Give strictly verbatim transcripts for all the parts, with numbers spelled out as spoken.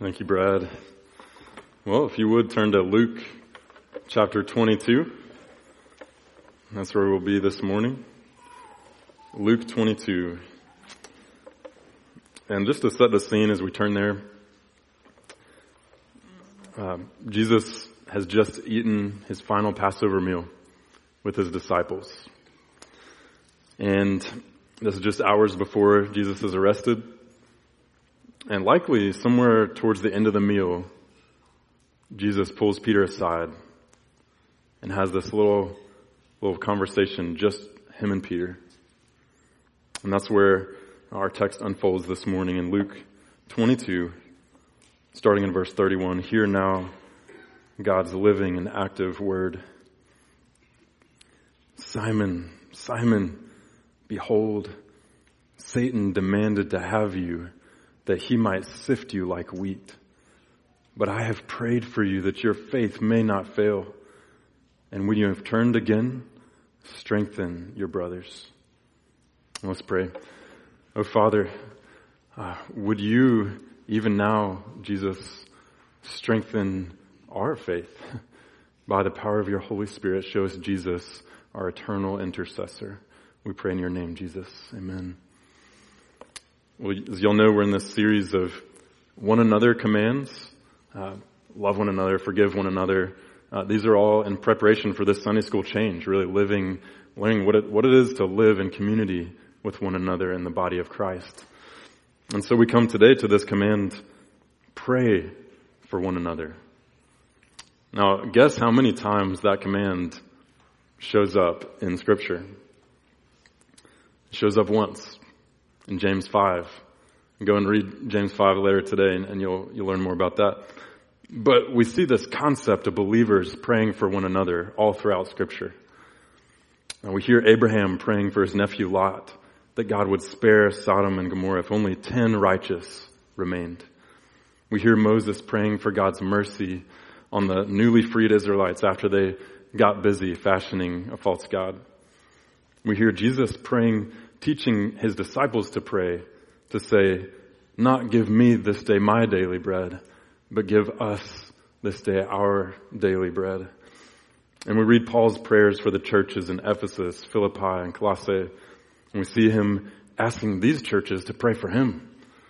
Thank you, Brad. Well, if you would turn to Luke chapter twenty-two. That's where we'll be this morning. Luke twenty-two. And just to set the scene as we turn there, uh, Jesus has just eaten his final Passover meal with his disciples. And this is just hours before Jesus is arrested. And likely somewhere towards the end of the meal, Jesus pulls Peter aside and has this little, little conversation, just him and Peter. And that's where our text unfolds this morning in Luke twenty-two, starting in verse thirty-one. Hear now God's living and active word. Simon, Simon, behold, Satan demanded to have you, that he might sift you like wheat. But I have prayed for you that your faith may not fail. And when you have turned again, strengthen your brothers. Let's pray. Oh, Father, uh, would you, even now, Jesus, strengthen our faith by the power of your Holy Spirit. Show us Jesus, our eternal intercessor. We pray in your name, Jesus. Amen. Well, as you'll know, we're in this series of one another commands. Uh, love one another, forgive one another. Uh, these are all in preparation for this Sunday school change, really living, learning what it, what it is to live in community with one another in the body of Christ. And so we come today to this command, pray for one another. Now, guess how many times that command shows up in Scripture? It shows up once. In James five. Go and read James five later today and, and you'll you'll learn more about that. But we see this concept of believers praying for one another all throughout Scripture. Now we hear Abraham praying for his nephew Lot, that God would spare Sodom and Gomorrah if only ten righteous remained. We hear Moses praying for God's mercy on the newly freed Israelites after they got busy fashioning a false god. We hear Jesus praying, teaching his disciples to pray, to say, not give me this day my daily bread, but give us this day our daily bread. And we read Paul's prayers for the churches in Ephesus, Philippi, and Colossae, and we see him asking these churches to pray for him.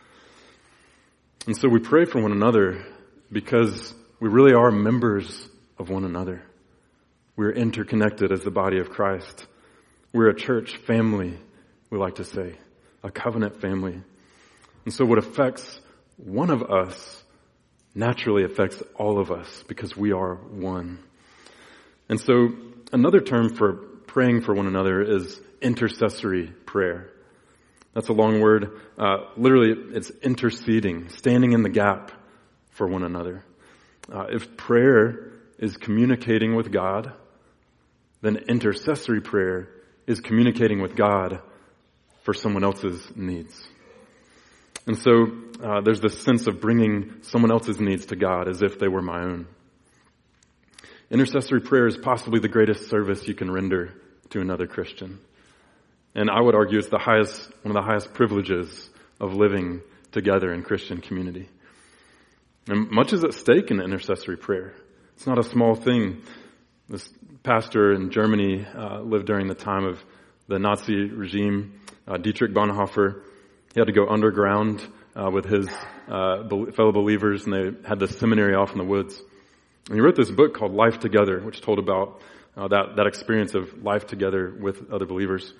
And so we pray for one another because we really are members of one another. We're interconnected as the body of Christ. We're a church family, we like to say, a covenant family. And so what affects one of us naturally affects all of us because we are one. And so another term for praying for one another is intercessory prayer. That's a long word. Uh, literally, it's interceding, standing in the gap for one another. Uh, if prayer is communicating with God, then intercessory prayer is communicating with God for someone else's needs. And so uh, there's this sense of bringing someone else's needs to God as if they were my own. Intercessory prayer is possibly the greatest service you can render to another Christian. And I would argue it's the highest, one of the highest privileges of living together in Christian community. And much is at stake in intercessory prayer. It's not a small thing. This pastor in Germany uh, lived during the time of the Nazi regime, uh, Dietrich Bonhoeffer. He had to go underground uh, with his uh, fellow believers, and they had this seminary off in the woods. And he wrote this book called Life Together, which told about uh, that, that experience of life together with other believers.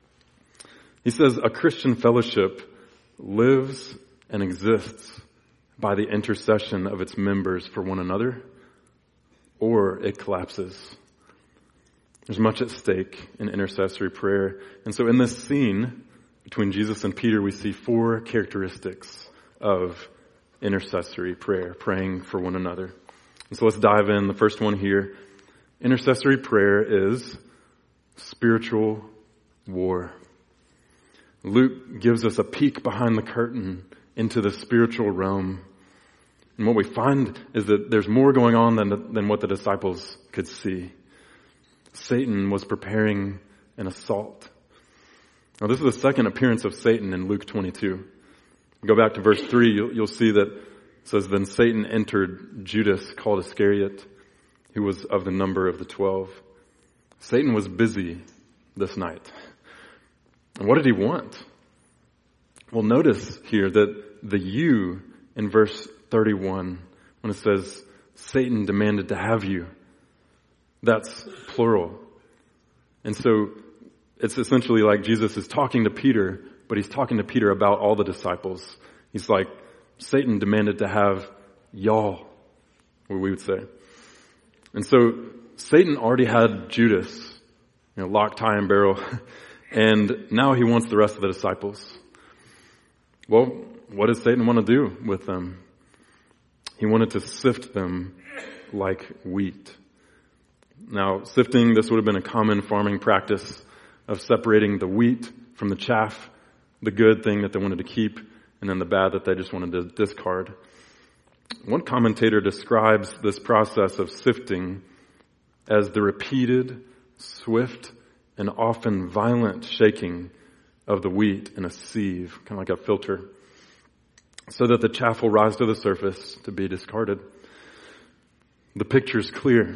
He says, a Christian fellowship lives and exists by the intercession of its members for one another, or it collapses. There's much at stake in intercessory prayer. And so in this scene between Jesus and Peter, we see four characteristics of intercessory prayer, praying for one another. And so let's dive in. The first one here, intercessory prayer is spiritual war. Luke gives us a peek behind the curtain into the spiritual realm. And what we find is that there's more going on than, than what the disciples could see. Satan was preparing an assault. Now, this is the second appearance of Satan in Luke twenty-two. Go back to verse three, you'll, you'll see that says, then Satan entered Judas, called Iscariot, who was of the number of the twelve. Satan was busy this night. And what did he want? Well, notice here that the you in verse thirty-one, when it says, Satan demanded to have you, that's plural. And so it's essentially like Jesus is talking to Peter, but he's talking to Peter about all the disciples. He's like, Satan demanded to have y'all, what we would say. And so Satan already had Judas, you know, lock, tie, and barrel, and now he wants the rest of the disciples. Well, what does Satan want to do with them? He wanted to sift them like wheat. Now, sifting, this would have been a common farming practice of separating the wheat from the chaff, the good thing that they wanted to keep, and then the bad that they just wanted to discard. One commentator describes this process of sifting as the repeated, swift, and often violent shaking of the wheat in a sieve, kind of like a filter, so that the chaff will rise to the surface to be discarded. The picture's clear.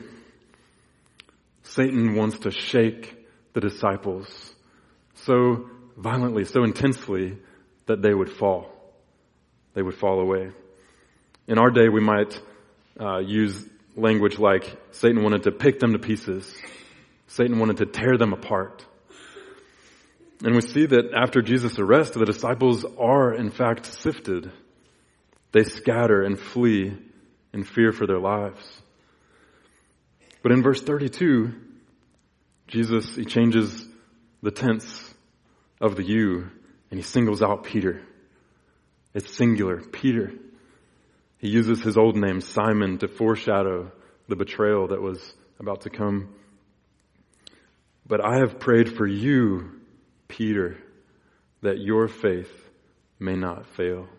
Satan wants to shake the disciples so violently, so intensely, that they would fall. They would fall away. In our day, we might uh, use language like Satan wanted to pick them to pieces. Satan wanted to tear them apart. And we see that after Jesus' arrest, the disciples are in fact sifted. They scatter and flee in fear for their lives. But in verse thirty-two, Jesus, he changes the tense of the you, and he singles out Peter. It's singular, Peter. He uses his old name, Simon, to foreshadow the betrayal that was about to come. But I have prayed for you, Peter, that your faith may not fail.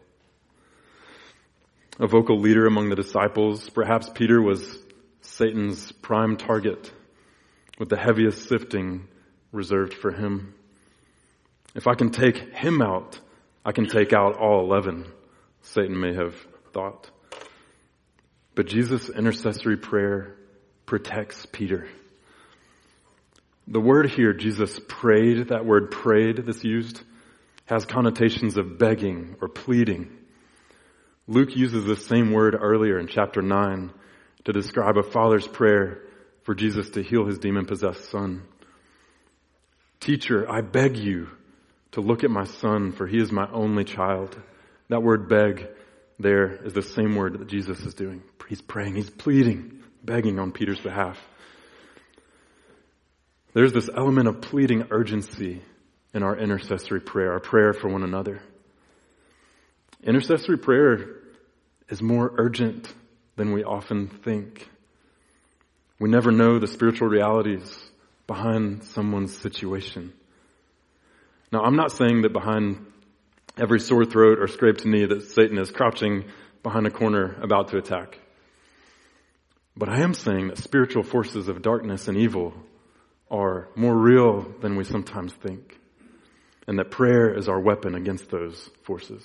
A vocal leader among the disciples, perhaps Peter was Satan's prime target, with the heaviest sifting reserved for him. If I can take him out, I can take out all eleven, Satan may have thought. But Jesus' intercessory prayer protects Peter. The word here, Jesus prayed, that word prayed that's used, has connotations of begging or pleading. Luke uses the same word earlier in chapter nine to describe a father's prayer for Jesus to heal his demon-possessed son. Teacher, I beg you to look at my son, for he is my only child. That word beg there is the same word that Jesus is doing. He's praying, he's pleading, begging on Peter's behalf. There's this element of pleading urgency in our intercessory prayer, our prayer for one another. Intercessory prayer is more urgent than we often think. We never know the spiritual realities behind someone's situation. Now, I'm not saying that behind every sore throat or scraped knee that Satan is crouching behind a corner about to attack. But I am saying that spiritual forces of darkness and evil are more real than we sometimes think, and that prayer is our weapon against those forces.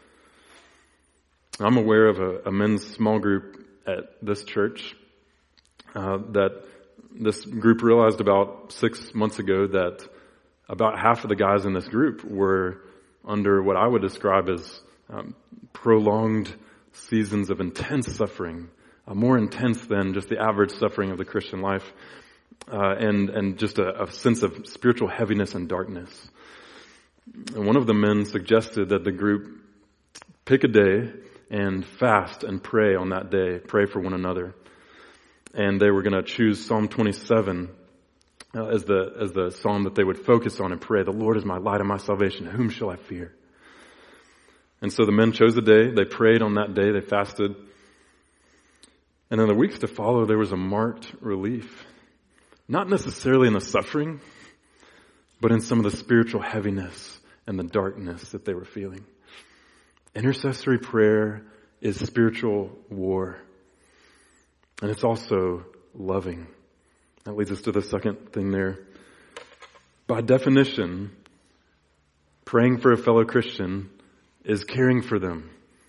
I'm aware of a, a men's small group at this church uh, that this group realized about six months ago that about half of the guys in this group were under what I would describe as um, prolonged seasons of intense suffering, uh, more intense than just the average suffering of the Christian life, uh, and and just a, a sense of spiritual heaviness and darkness. And one of the men suggested that the group pick a day and fast and pray on that day, pray for one another. And they were going to choose Psalm twenty-seven uh, as the as the psalm that they would focus on and pray. The Lord is my light and my salvation. Whom shall I fear? And so the men chose a day. They prayed on that day. They fasted. And in the weeks to follow, there was a marked relief. Not necessarily in the suffering, but in some of the spiritual heaviness and the darkness that they were feeling. Intercessory prayer is spiritual war. And it's also loving. That leads us to the second thing there. By definition, praying for a fellow Christian is caring for them.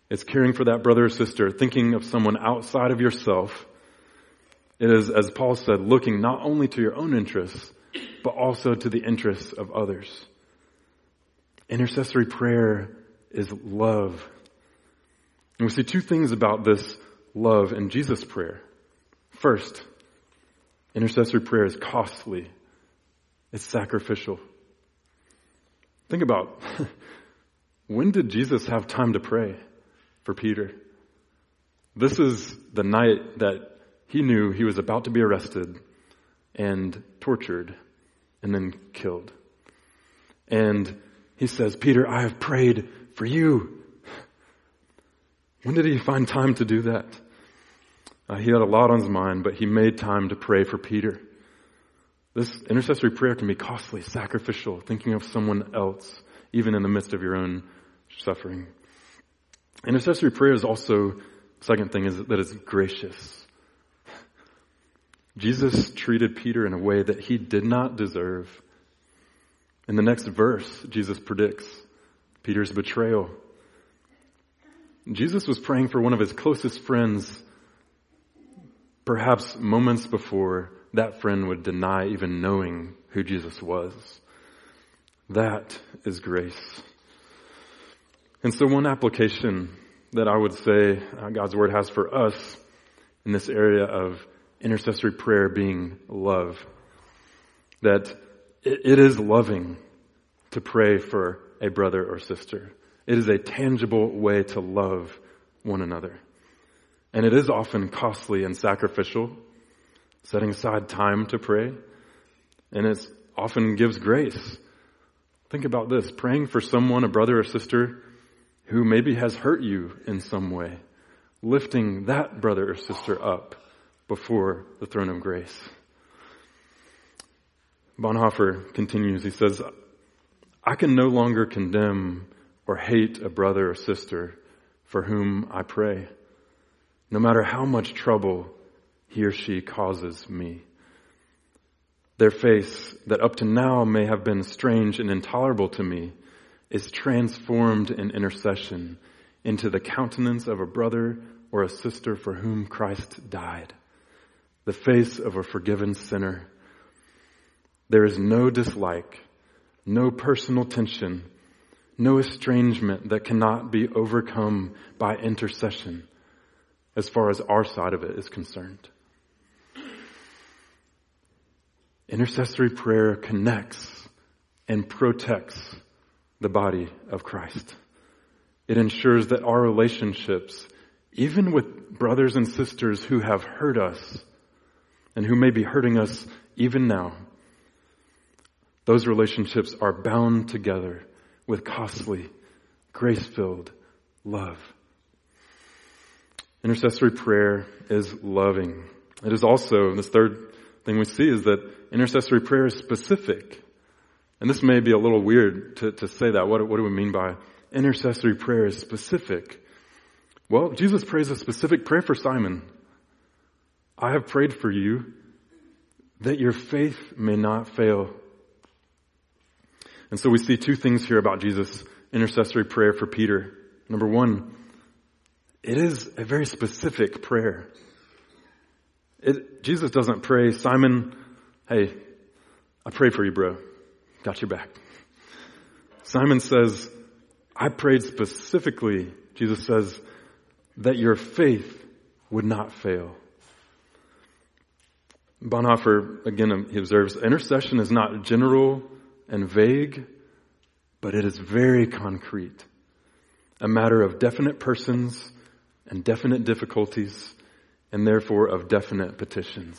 It's caring for that brother or sister, thinking of someone outside of yourself. It is, as Paul said, looking not only to your own interests, but also to the interests of others. Intercessory prayer is love. And we see two things about this love in Jesus' prayer. First, intercessory prayer is costly. It's sacrificial. Think about, when did Jesus have time to pray for Peter? This is the night that he knew he was about to be arrested and tortured and then killed. And he says, Peter, I have prayed for you. When did he find time to do that? Uh, he had a lot on his mind, but he made time to pray for Peter. This intercessory prayer can be costly, sacrificial, thinking of someone else, even in the midst of your own suffering. Intercessory prayer is also, second thing is that it's gracious. Jesus treated Peter in a way that he did not deserve. In the next verse, Jesus predicts Peter's betrayal. Jesus was praying for one of his closest friends, perhaps moments before that friend would deny even knowing who Jesus was. That is grace. And so one application that I would say God's Word has for us in this area of intercessory prayer being love, that it is loving to pray for a brother or sister. It is a tangible way to love one another. And it is often costly and sacrificial, setting aside time to pray. And it often gives grace. Think about this, praying for someone, a brother or sister, who maybe has hurt you in some way, lifting that brother or sister up before the throne of grace. Bonhoeffer continues, he says, I can no longer condemn or hate a brother or sister for whom I pray, no matter how much trouble he or she causes me. Their face, that up to now may have been strange and intolerable to me, is transformed in intercession into the countenance of a brother or a sister for whom Christ died. The face of a forgiven sinner. There is no dislike, no personal tension, no estrangement that cannot be overcome by intercession as far as our side of it is concerned. Intercessory prayer connects and protects the body of Christ. It ensures that our relationships, even with brothers and sisters who have hurt us, and who may be hurting us even now, those relationships are bound together with costly, grace-filled love. Intercessory prayer is loving. It is also, this third thing we see is that intercessory prayer is specific. And this may be a little weird to, to say that. What, what do we mean by intercessory prayer is specific? Well, Jesus prays a specific prayer for Simon. I have prayed for you that your faith may not fail. And so we see two things here about Jesus' intercessory prayer for Peter. Number one, it is a very specific prayer. It, Jesus doesn't pray, Simon, hey, I pray for you, bro. Got your back. Simon says, I prayed specifically, Jesus says, that your faith would not fail. Bonhoeffer, again, he observes, intercession is not general and vague, but it is very concrete. A matter of definite persons and definite difficulties, and therefore of definite petitions.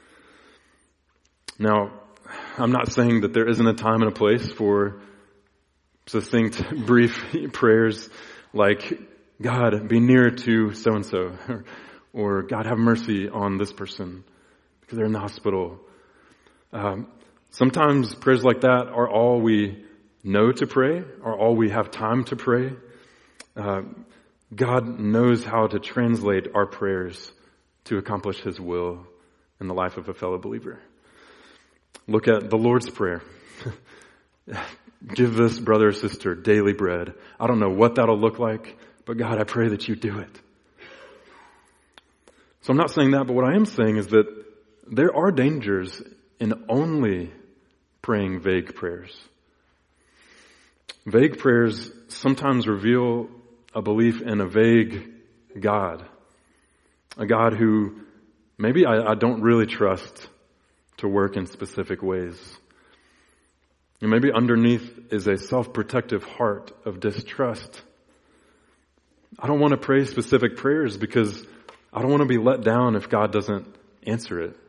Now, I'm not saying that there isn't a time and a place for succinct, brief prayers like, God, be near to so-and-so, or, or God, have mercy on this person because they're in the hospital. Um, sometimes prayers like that are all we know to pray, or all we have time to pray. Uh, God knows how to translate our prayers to accomplish His will in the life of a fellow believer. Look at the Lord's Prayer. Give this brother or sister daily bread. I don't know what that'll look like. but God, I pray that you do it. So I'm not saying that, but what I am saying is that there are dangers in only praying vague prayers. Vague prayers sometimes reveal a belief in a vague God. A God who maybe I, I don't really trust to work in specific ways. And maybe underneath is a self-protective heart of distrust. I don't want to pray specific prayers because I don't want to be let down if God doesn't answer it.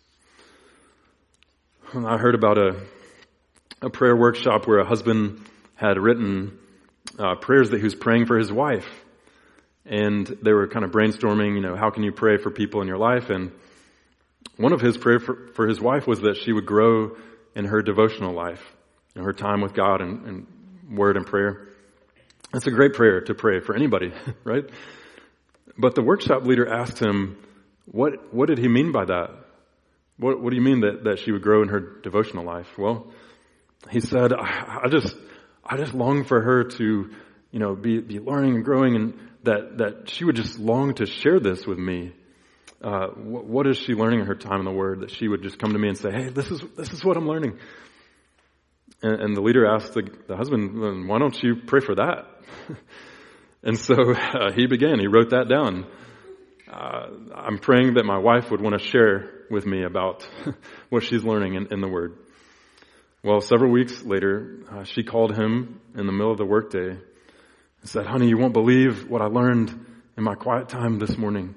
I heard about a, a prayer workshop where a husband had written uh, prayers that he was praying for his wife. And they were kind of brainstorming, you know, how can you pray for people in your life? And one of his prayer for, for his wife was that she would grow in her devotional life, in her time with God and, and word and prayer. That's a great prayer to pray for anybody, right? But the workshop leader asked him, what what did he mean by that? What what do you mean that, that she would grow in her devotional life? Well, he said, I, I just I just long for her to, you know, be, be learning and growing, and that, that she would just long to share this with me. Uh, what, what is she learning in her time in the Word? That she would just come to me and say, hey, this is this is what I'm learning. And, and the leader asked the, the husband, why don't you pray for that? And so uh, he began. He wrote that down. Uh, I'm praying that my wife would want to share with me about what she's learning in, in the Word. Well, several weeks later, uh, she called him in the middle of the workday and said, honey, you won't believe what I learned in my quiet time this morning.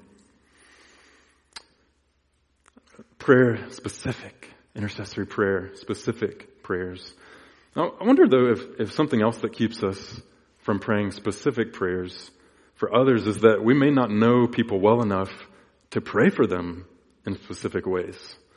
Prayer specific, intercessory prayer, specific prayers. Now, I wonder though if, if something else that keeps us from praying specific prayers for others is that we may not know people well enough to pray for them in specific ways.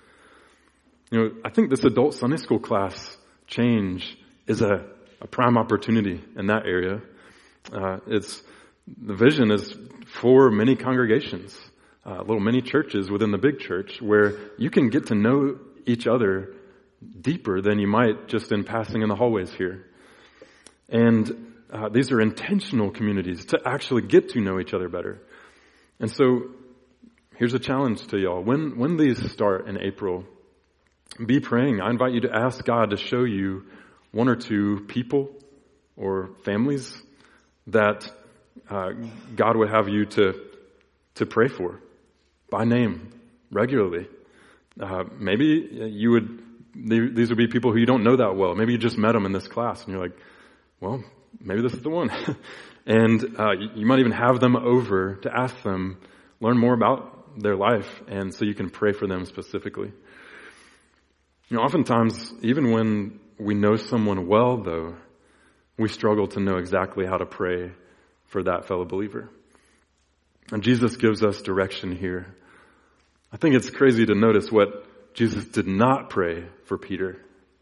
You know, I think this adult Sunday school class change is a, a prime opportunity in that area. Uh, it's the vision is for many congregations, uh, little mini churches within the big church, where you can get to know each other deeper than you might just in passing in the hallways here. And uh, these are intentional communities to actually get to know each other better. And so here's a challenge to y'all. When when these start in April, be praying. I invite you to ask God to show you one or two people or families that uh, God would have you to to pray for by name regularly. Uh, maybe you would. These would be people who you don't know that well. Maybe you just met them in this class, and you're like, "Well, maybe this is the one." And uh, you might even have them over to ask them, learn more about their life, and so you can pray for them specifically. You know, oftentimes, even when we know someone well, though, we struggle to know exactly how to pray for that fellow believer. And Jesus gives us direction here. I think it's crazy to notice what Jesus did not pray for Peter.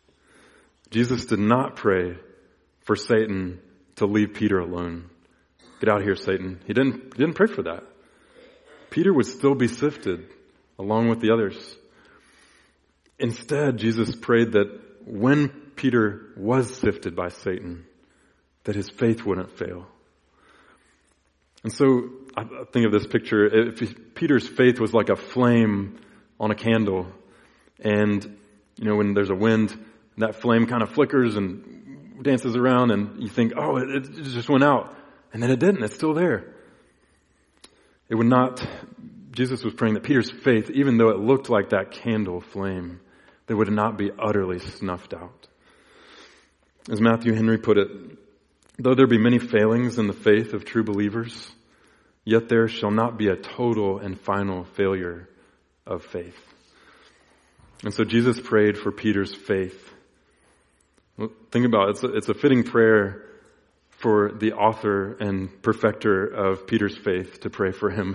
Jesus did not pray for Satan to leave Peter alone. Get out of here, Satan. He didn't, he didn't pray for that. Peter would still be sifted along with the others. Instead, Jesus prayed that when Peter was sifted by Satan, that his faith wouldn't fail. And so I think of this picture. If Peter's faith was like a flame on a candle, and, you know, when there's a wind, that flame kind of flickers and dances around, and you think, oh, it, it just went out. And then it didn't. It's still there. It would not, Jesus was praying that Peter's faith, even though it looked like that candle flame, that would not be utterly snuffed out. As Matthew Henry put it, though there be many failings in the faith of true believers, yet there shall not be a total and final failure of faith. And so Jesus prayed for Peter's faith. Well, think about it. It's a, it's a fitting prayer for the author and perfecter of Peter's faith to pray for him.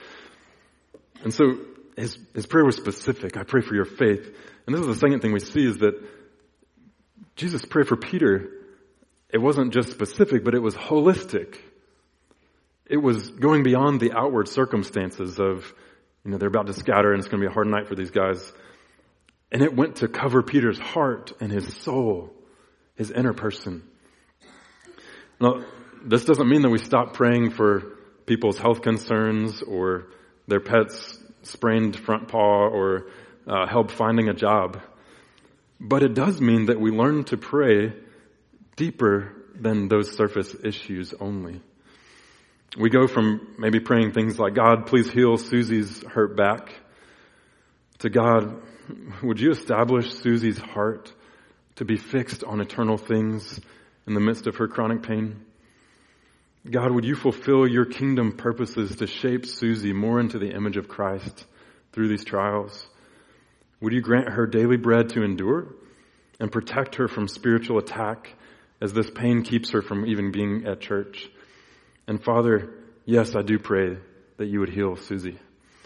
And so his, his prayer was specific. I pray for your faith. And this is the second thing we see is that Jesus prayed for Peter. It wasn't just specific, but it was holistic. It was going beyond the outward circumstances of, you know, they're about to scatter and it's going to be a hard night for these guys. And it went to cover Peter's heart and his soul, his inner person. Now, this doesn't mean that we stop praying for people's health concerns or their pets' sprained front paw or uh, help finding a job. But it does mean that we learn to pray deeper than those surface issues only. We go from maybe praying things like, God, please heal Susie's hurt back, to God, would you establish Susie's heart to be fixed on eternal things in the midst of her chronic pain? God, would you fulfill your kingdom purposes to shape Susie more into the image of Christ through these trials? Would you grant her daily bread to endure and protect her from spiritual attack as this pain keeps her from even being at church? And Father, yes, I do pray that you would heal Susie.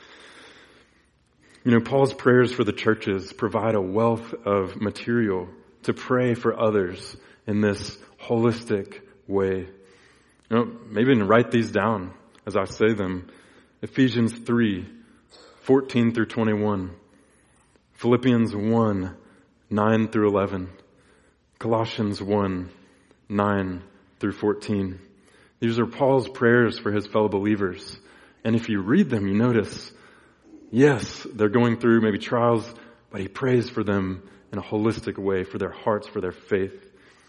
You know, Paul's prayers for the churches provide a wealth of material to pray for others in this holistic way. You know, maybe even write these down as I say them. Ephesians three, fourteen through twenty-one. Philippians one, nine through eleven. Colossians one, nine through fourteen. These are Paul's prayers for his fellow believers. And if you read them, you notice, yes, they're going through maybe trials, but he prays for them in a holistic way, for their hearts, for their faith.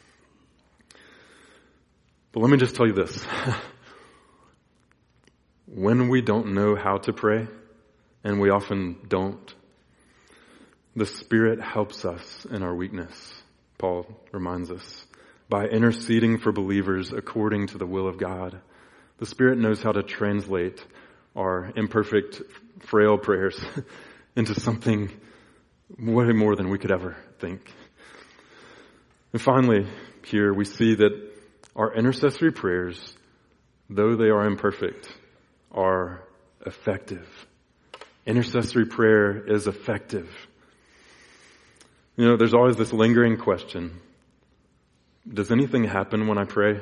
But let me just tell you this. When we don't know how to pray, and we often don't, the Spirit helps us in our weakness, Paul reminds us, by interceding for believers according to the will of God. The Spirit knows how to translate our imperfect, frail prayers into something way more than we could ever think. And finally, here we see that our intercessory prayers, though they are imperfect, are effective. Intercessory prayer is effective. You know, there's always this lingering question. Does anything happen when I pray?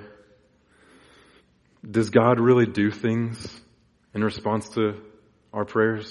Does God really do things in response to our prayers?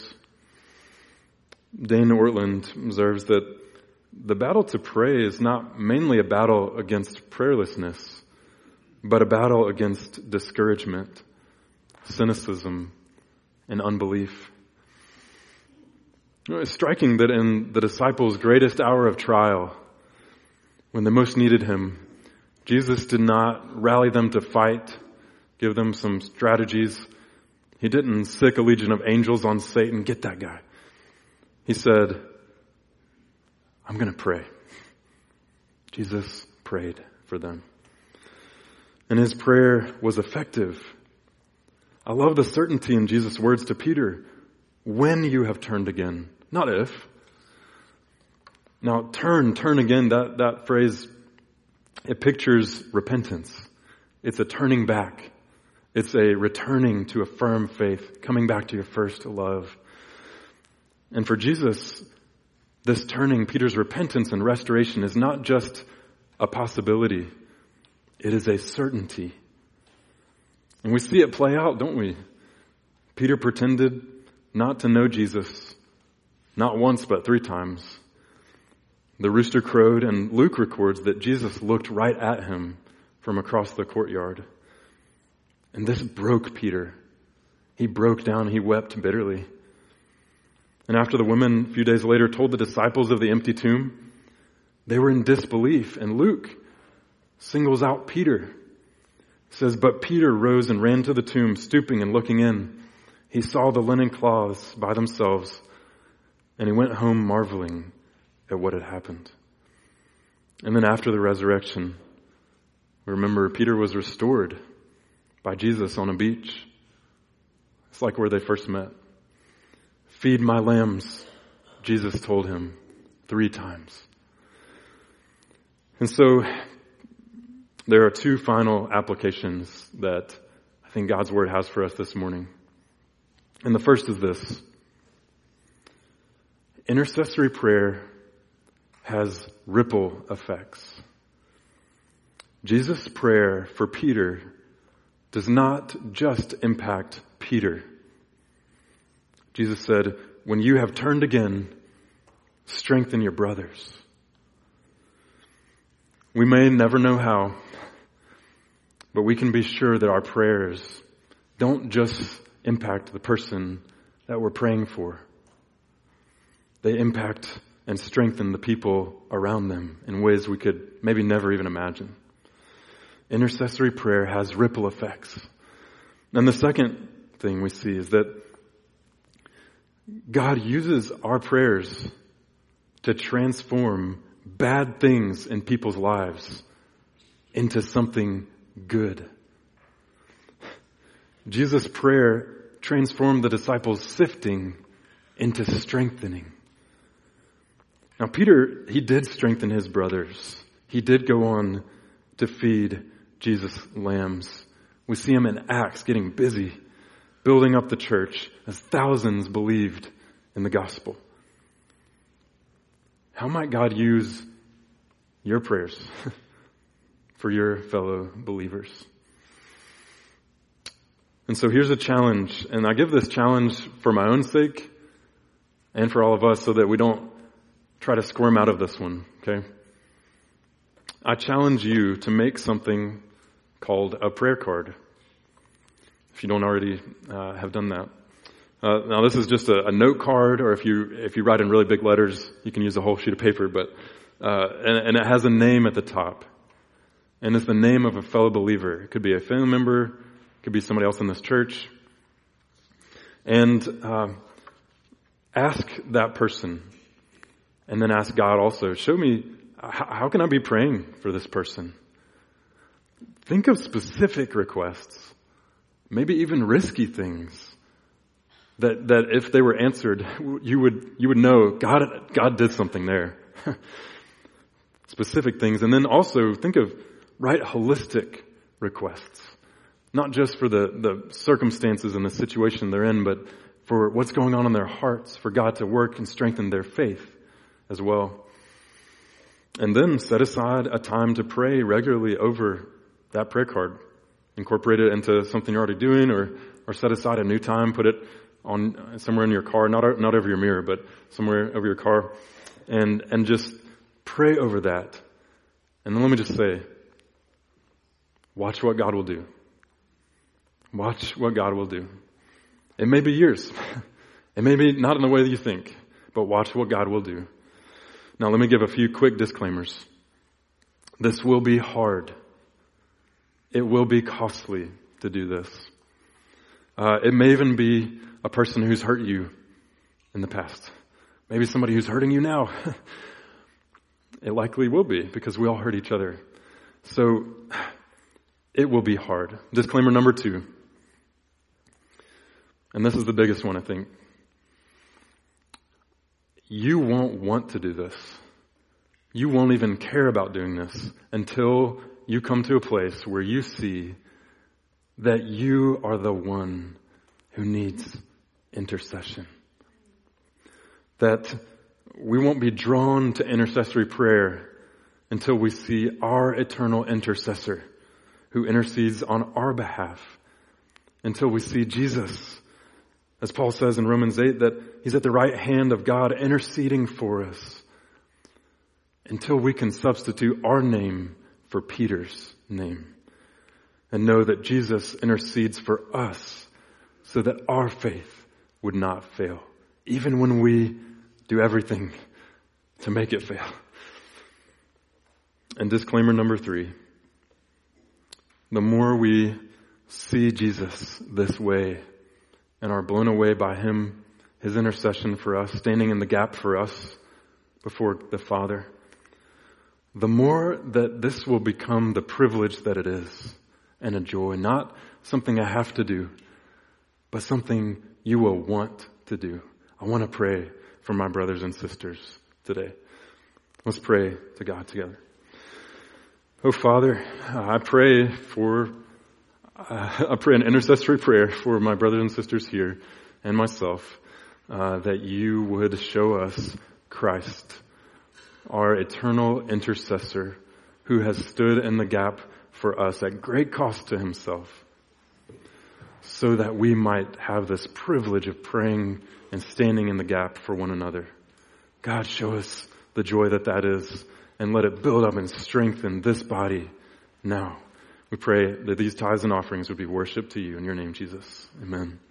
Dane Ortland observes that the battle to pray is not mainly a battle against prayerlessness, but a battle against discouragement, cynicism, and unbelief. You know, it's striking that in the disciples' greatest hour of trial, when they most needed him, Jesus did not rally them to fight, give them some strategies. He didn't sick a legion of angels on Satan, get that guy. He said, I'm going to pray. Jesus prayed for them. And his prayer was effective. I love the certainty in Jesus' words to Peter, when you have turned again, not if. Now, turn, turn again, that, that phrase, it pictures repentance. It's a turning back. It's a returning to a firm faith, coming back to your first love. And for Jesus, this turning, Peter's repentance and restoration is not just a possibility. It is a certainty. And we see it play out, don't we? Peter pretended not to know Jesus, not once but three times. The rooster crowed, and Luke records that Jesus looked right at him from across the courtyard. And this broke Peter. He broke down, he wept bitterly. And after the women, a few days later, told the disciples of the empty tomb, they were in disbelief. And Luke singles out Peter. He says, but Peter rose and ran to the tomb, stooping and looking in. He saw the linen cloths by themselves, and he went home marveling at what had happened. And then after the resurrection, remember, Peter was restored by Jesus on a beach. It's like where they first met. Feed my lambs, Jesus told him three times. And so there are two final applications that I think God's Word has for us this morning. And the first is this. Intercessory prayer has ripple effects. Jesus' prayer for Peter does not just impact Peter. Jesus said, when you have turned again, strengthen your brothers. We may never know how, But we can be sure that our prayers don't just impact the person that we're praying for. They impact and strengthen the people around them in ways we could maybe never even imagine. Intercessory prayer has ripple effects. And the second thing we see is that God uses our prayers to transform bad things in people's lives into something good. Jesus' prayer transformed the disciples' sifting into strengthening. Now Peter, he did strengthen his brothers. He did go on to feed Jesus' lambs. We see him in Acts getting busy, building up the church as thousands believed in the gospel. How might God use your prayers for your fellow believers? And so here's a challenge, and I give this challenge for my own sake and for all of us so that we don't try to squirm out of this one, okay? I challenge you to make something called a prayer card, if you don't already uh, have done that. Uh, now this is just a, a note card, or if you if you write in really big letters, you can use a whole sheet of paper, but uh, and, and it has a name at the top. And it's the name of a fellow believer. It could be a family member, it could be somebody else in this church. And uh, ask that person, and then ask God also, show me, how, how can I be praying for this person? Think of specific requests, maybe even risky things, that that if they were answered, you would you would know God God did something there. Specific things. And then also think of right holistic requests. Not just for the, the circumstances and the situation they're in, but for what's going on in their hearts, for God to work and strengthen their faith as well. And then set aside a time to pray regularly over that prayer card. Incorporate it into something you're already doing, or or set aside a new time, put it on somewhere in your car, not not over your mirror, but somewhere over your car, and and just pray over that. And then let me just say, watch what God will do. Watch what God will do. It may be years. It may be not in the way that you think, but watch what God will do. Now let me give a few quick disclaimers. This will be hard. It will be costly to do this. Uh, it may even be a person who's hurt you in the past. Maybe somebody who's hurting you now. It likely will be, because we all hurt each other. So it will be hard. Disclaimer number two. And this is the biggest one, I think. You won't want to do this. You won't even care about doing this until you come to a place where you see that you are the one who needs intercession. That we won't be drawn to intercessory prayer until we see our eternal intercessor who intercedes on our behalf. Until we see Jesus, as Paul says in Romans eight, that he's at the right hand of God interceding for us. Until we can substitute our name for Peter's name. And know that Jesus intercedes for us so that our faith would not fail. Even when we do everything to make it fail. And disclaimer number three. The more we see Jesus this way and are blown away by him, his intercession for us, standing in the gap for us before the Father, the more that this will become the privilege that it is and a joy, not something I have to do, but something you will want to do. I want to pray for my brothers and sisters today. Let's pray to God together. Oh Father, I pray for, uh, I pray an intercessory prayer for my brothers and sisters here and myself, uh, that you would show us Christ, our eternal intercessor who has stood in the gap for us at great cost to himself, so that we might have this privilege of praying and standing in the gap for one another. God, show us the joy that that is, and let it build up and strengthen this body now. We pray that these tithes and offerings would be worship to you in your name, Jesus. Amen.